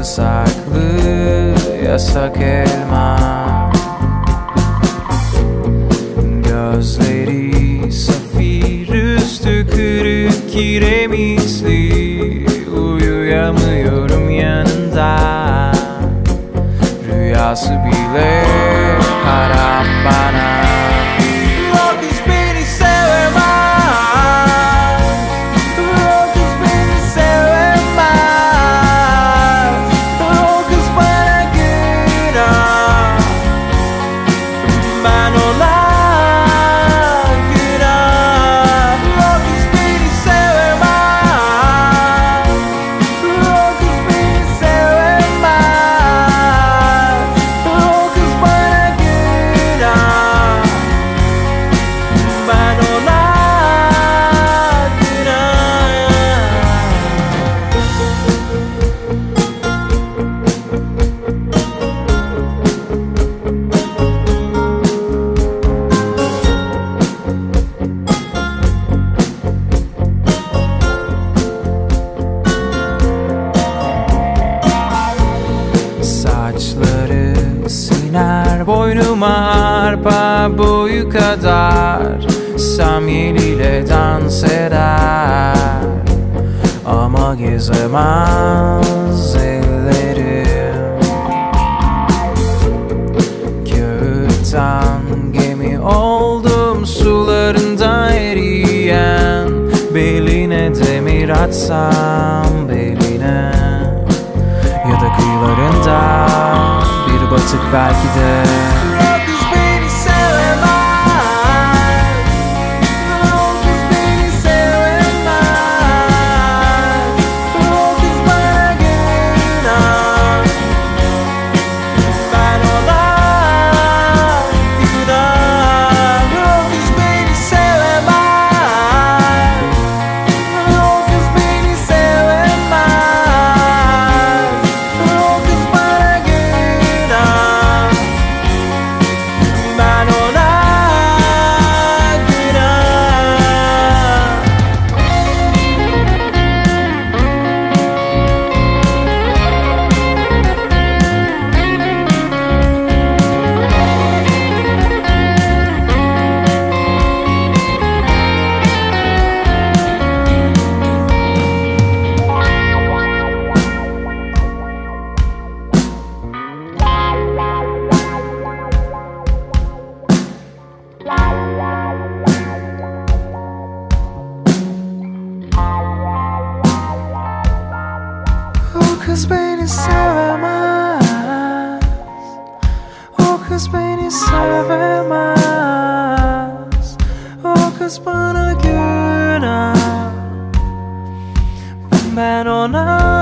Yasaklı yasak elma. Gözleri safir, üstü kırık kiremitli. Uyuyamıyorum yanında. Rüyası bile haram bana. O kız beni sevemez. O kız beni sevemez. O kız bana günah. Ben ona günah. O kız beni sevemez. O kız beni sevemez. O kız bana günah. Ben ona saçları siner boynuma arpa boyu kadar. Samyeliyle dans eder ama gezemez ellerim. Kağıttan gemi oldum sularında eriyen. Beline demir atsam beline, ya da kıyılarında bir batık belki de. O kız beni sevemez. O kız beni sevemez. O kız bana günah. Ben ona günah. O kız beni sevemez. O kız beni sevemez. O kız bana günah. Ben ona günah. O kız beni sevemez. O kız beni sevemez. O kız bana günah. Ben ona